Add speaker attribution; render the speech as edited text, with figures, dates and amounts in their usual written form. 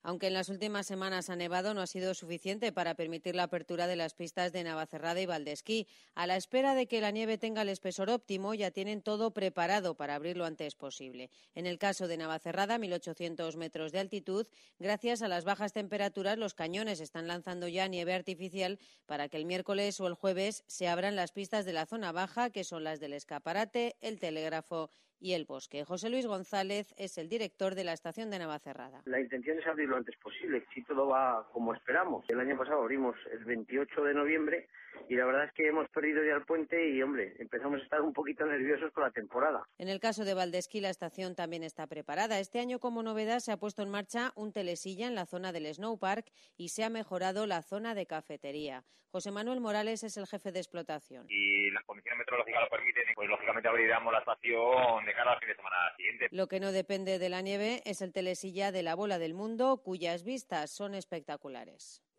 Speaker 1: Aunque en las últimas semanas ha nevado, no ha sido suficiente para permitir la apertura de las pistas de Navacerrada y Valdesquí. A la espera de que la nieve tenga el espesor óptimo, ya tienen todo preparado para abrir lo antes posible. En el caso de Navacerrada, 1.800 metros de altitud, gracias a las bajas temperaturas, los cañones están lanzando ya nieve artificial para que el miércoles o el jueves se abran las pistas de la zona baja, que son las del Escaparate, el Telégrafo y el Bosque. José Luis González es el director de la estación de Navacerrada.
Speaker 2: La intención es abrir lo antes posible, si todo va como esperamos. El año pasado abrimos el 28 de noviembre y la verdad es que hemos perdido ya el puente y, hombre, empezamos a estar un poquito nerviosos con la temporada.
Speaker 1: En el caso de Valdesquí, la estación también está preparada. Este año, como novedad, se ha puesto en marcha un telesilla en la zona del Snowpark y se ha mejorado la zona de cafetería. José Manuel Morales es el jefe de explotación.
Speaker 3: Y las condiciones meteorológicas lo permiten, pues lógicamente abriremos la estación de cara al fin de semana siguiente.
Speaker 1: Lo que no depende de la nieve es el telesilla de la Bola del Mundo, cuyas vistas son espectaculares.